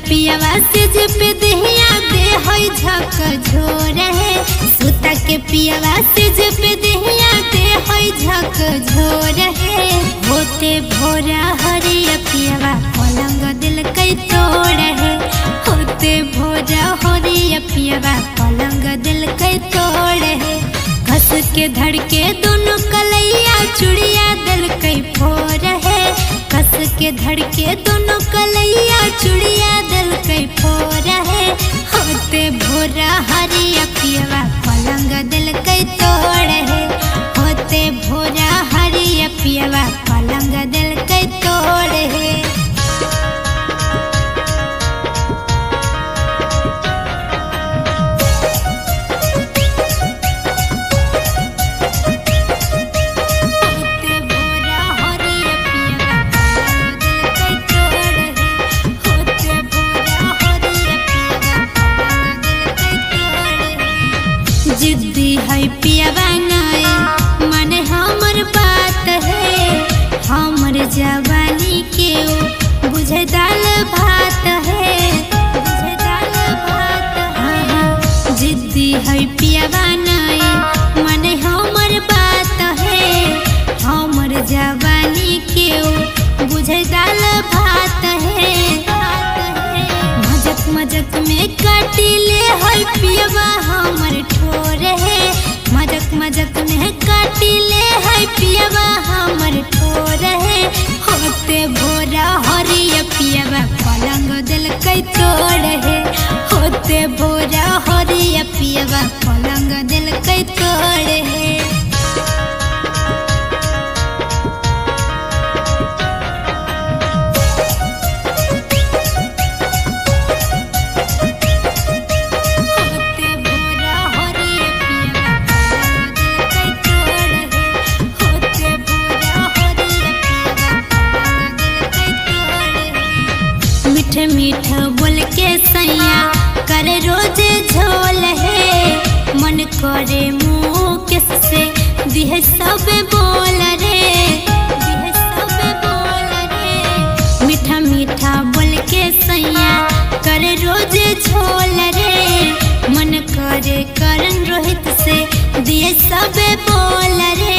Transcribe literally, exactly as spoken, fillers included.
पियावा सेज पे देहिया दे होई झक झोर है। सुता के पियावा सेज पे देहिया दे होई झक झोर है। होते भोरा हरिया पियावा पलंग दिल कई तोड़ है। होते भोरा हरिया पियावा पलंग दिल कई तोड़ है। घस के धड़के दोनों कलैया चुड़िया दिल कई फोर है। घस के धड़के दोनों कलैया चुड़िया दिल कई फोर है। होते भोरा हरिया पियावा पलंग दिल कई तोड़ है। होते भोरा हरिया पियावा पलंग दिल कई तोड़ है। जिद्दी है पियावा नई मन हमर बात है। हमर जवानी के बुझे दाल भात है। बुझे दाल भात है। जिद्दी है पियावा नई मन हमर बात है। हमर जवानी के बुझे दाल भात है। मजक मजक में काटिले है पियावा हमर ठोर है। मजक मजक में काटिले है पियावा हमर ठोर है। होते भोरा हरिया पियावा पलंग दिल कई तोड़ है। होते भोरा हरिया पियावा पलंग दिल कई तोड़ है। मीठ मीठ बोल के सैया करे रोज झोल है। मन करे मुँह किस से दिहे सब बोल रे। दिहे सब बोल रे। मीठा मीठा बोल के सैया करे रोज झोल रे। मन करे करण रोहित से दिहे सब बोल रे।